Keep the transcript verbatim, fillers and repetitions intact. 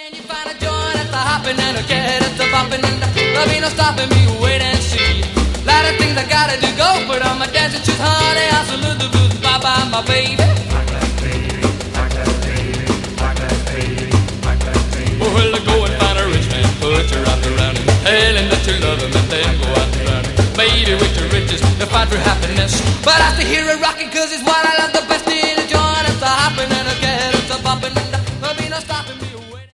Can you find a joint at the hopping and a cat at the bopping and there'll be no stopping me, wait and see. Lot of things I gotta do, go put on my dancing shoes, honey. I salute the blues, bye bye, my baby. Rock that baby, rock that baby, rock that baby, rock that baby. Well, go and find a rich man, put your arms around him, tell him that you love him, and then go out and drown him. Baby, with your riches, they'll find true happiness. But I have to hear it rocking, cause it's what I love the best.